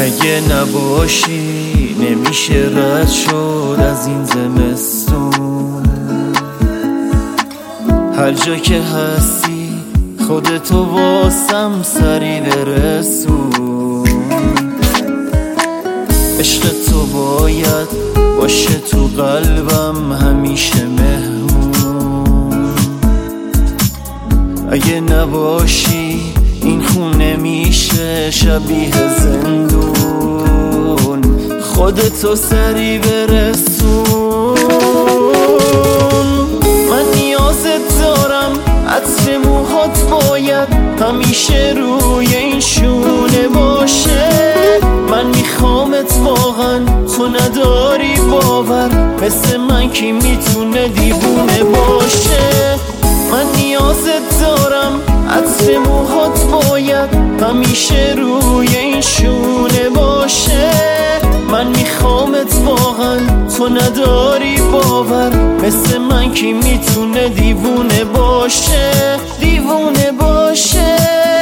اگه نباشی نمیشه رد شد از این زمستون. هر جا که هستی خودتو واسم سری برسون. عشق تو باید باشه تو قلبم همیشه مهمون. اگه نباشی این خونه میشه شبیه زندون. خودتو سری برسون. من نیازت دارم، عطر موهات باید همیشه روی این شونه باشه. من میخوامت واقعا، تو نداری باور، مثل من کی میتونه دیوونه باشه. من نیازت دارم، عطر موهات باید همیشه روی این شونه باشه. من میخوامت واقعا، تو نداری باور، مثل من کی میتونه دیوونه باشه، دیوونه باشه.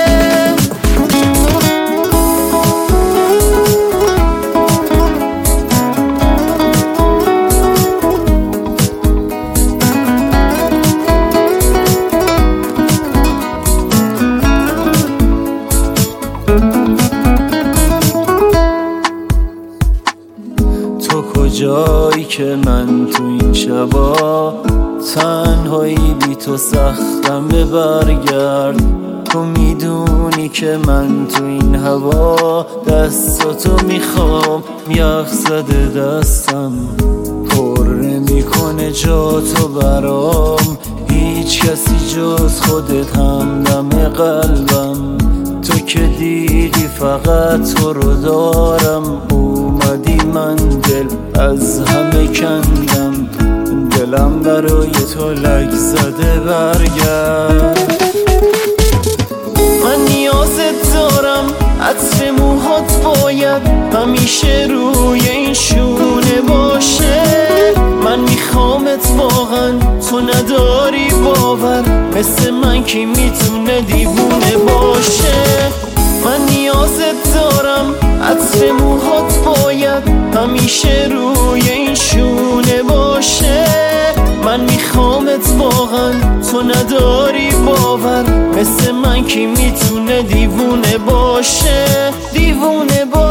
تو کجایی که من تو این شبا تنهایی بی تو سختم برگرد. تو میدونی که من تو این هوا دستاتو میخوام، یخ زده دستم پر نمیکنه جاتو برام. هیچ کسی جز خودت همدم قلبم. تو که دیدی فقط تو رو دارم. اومدی من دل از همه کندم، دلم برای تو لک زده برگرد. من نیازت دارم، عطر موهات باید همیشه روی این شونه باشه. من میخوامت واقعا، تو نداری باور، مثل من کی میتونه دیوونه باشه. من نیازت دارم، عطر موهات باید همیشه روی این شونه باشه. من میخوامت واقعا، تو نداری باور، مثل من کی میتونه دیوونه باشه، دیوونه باشه.